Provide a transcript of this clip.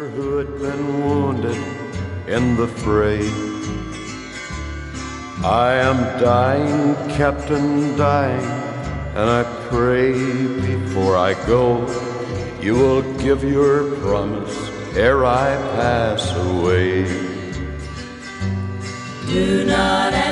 who had been wounded in the fray. I am dying, Captain, dying, and I pray before I go, you will give your promise ere I pass away. Do not